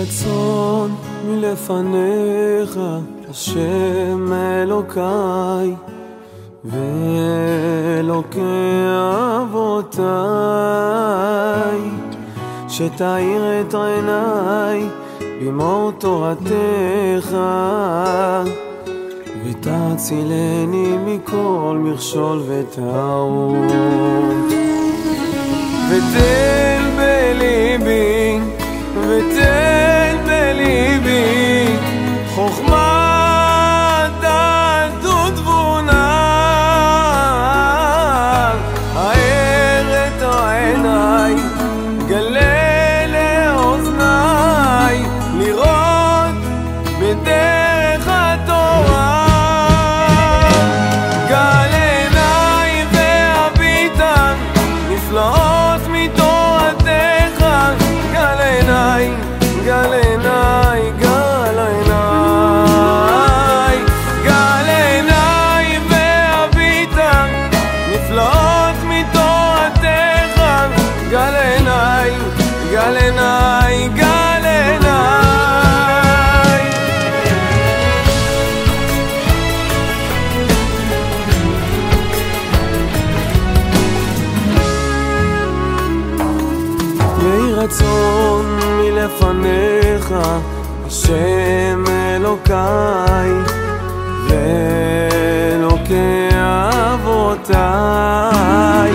רצון מלפניך, השם אלוקיי ואלוקי אבותיי, שתאיר את עיניי במאור תורתך, ותצילני מכל מכשול וטעות. ותן בליבי, ותן בליבי חוכמה, דעת ותבונה, האר את עיניי, גלה לאוזניי, לראות בדרך התורה. גל עיניי והביטה נפלאות מתורתך, גל עיניי, גל עיניי, גל עיניי, גל עיניי והביטה נפלאות מתורתך, גל עיניי, גל עיניי, גל עיניי. יהי רצון מלפניך, השם אלוקיי ואלוקי אבותיי,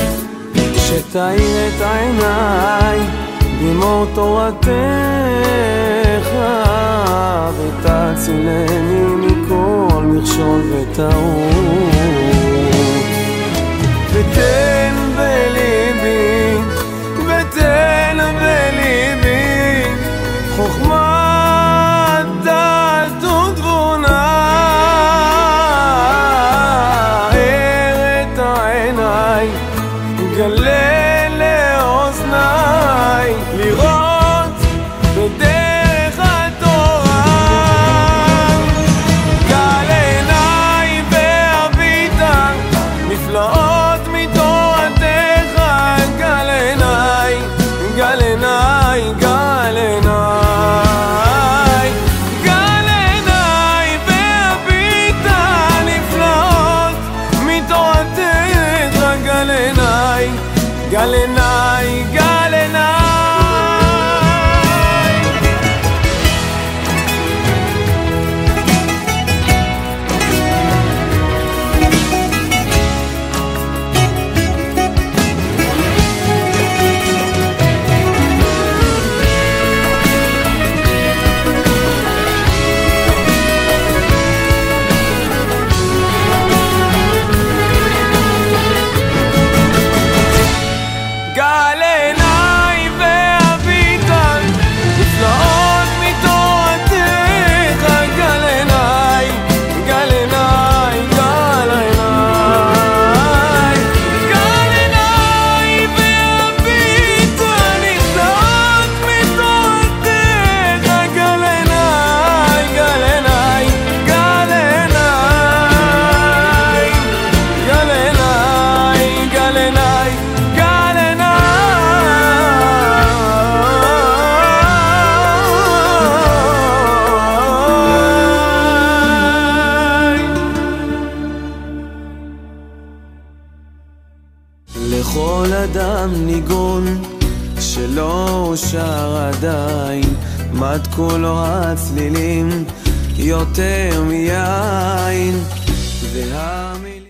שתאיר את עיניי במאור תורתך, ותצילני מכל מכשול וטעות. ותן בליבי, ותן בליבי חוכמה, דעת ותבונה, האר את עיניי, גלה לאוזניי, לראות בדרך התורה. גל עיניי והביטה נפלאות מתורתך, גל עיניי, גל עיניי, גל עיניי, גל עיניי והביטה נפלאות מתורתך, גל עיניי, גל עיניי, גל עיניי. גל עיניי והביטה נפלאות מתורתך, גל עיניי, גל עיניי, גל עיניי, גל עיניי והביטה נפלאות מתורתך, גל עיניי, גל עיניי, גל עיניי, גל עיניי, גל עיניי, גל לכל אדם ניגון שלא אושר עדיין, מתקו לו הצלילים יותר מיין, והמילים